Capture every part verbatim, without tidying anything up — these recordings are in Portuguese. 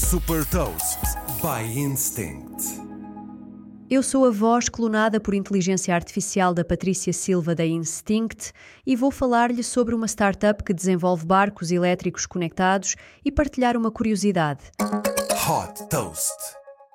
Super Toast by Instinct. Eu sou a voz clonada por inteligência artificial da Patrícia Silva da Instinct e vou falar-lhe sobre uma startup que desenvolve barcos elétricos conectados e partilhar uma curiosidade. Hot Toast.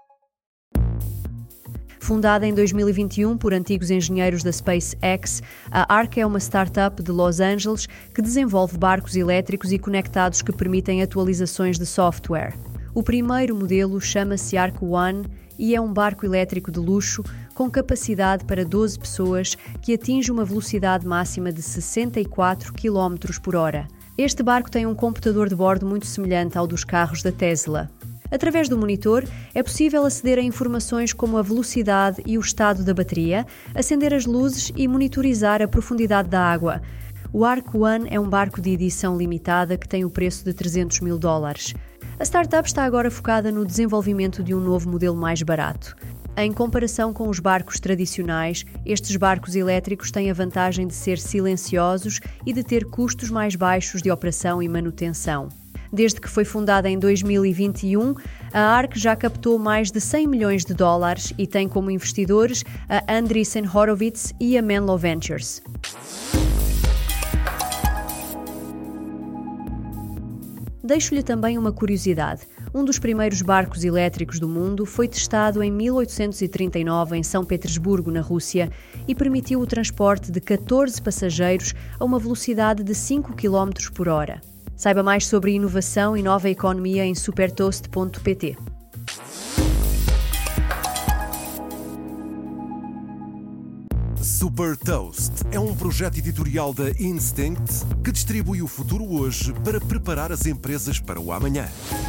Fundada em dois mil e vinte e um por antigos engenheiros da SpaceX, a Arc é uma startup de Los Angeles que desenvolve barcos elétricos e conectados que permitem atualizações de software. O primeiro modelo chama-se Arc One e é um barco elétrico de luxo com capacidade para doze pessoas que atinge uma velocidade máxima de sessenta e quatro quilómetros por hora. Este barco tem um computador de bordo muito semelhante ao dos carros da Tesla. Através do monitor, é possível aceder a informações como a velocidade e o estado da bateria, acender as luzes e monitorizar a profundidade da água. O Arc One é um barco de edição limitada que tem o preço de trezentos mil dólares. A startup está agora focada no desenvolvimento de um novo modelo mais barato. Em comparação com os barcos tradicionais, estes barcos elétricos têm a vantagem de ser silenciosos e de ter custos mais baixos de operação e manutenção. Desde que foi fundada em dois mil e vinte e um, a Arc já captou mais de cem milhões de dólares e tem como investidores a Andreessen Horowitz e a Menlo Ventures. Deixo-lhe também uma curiosidade. Um dos primeiros barcos elétricos do mundo foi testado em mil oitocentos e trinta e nove em São Petersburgo, na Rússia, e permitiu o transporte de catorze passageiros a uma velocidade de cinco quilómetros por hora. Saiba mais sobre inovação e nova economia em supertoast ponto pt. Super Toast é um projeto editorial da Instinct que distribui o futuro hoje para preparar as empresas para o amanhã.